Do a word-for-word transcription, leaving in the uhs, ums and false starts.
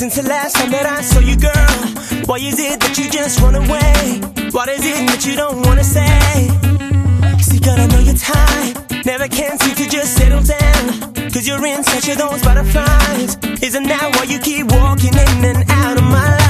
since the last time that I saw you, girl. Why is it that you just run away? What is it that you don't wanna say? See, girl, I know your type, never can seem to just settle down, cause you're in search of those butterflies. Isn't that why you keep walking in and out of my life?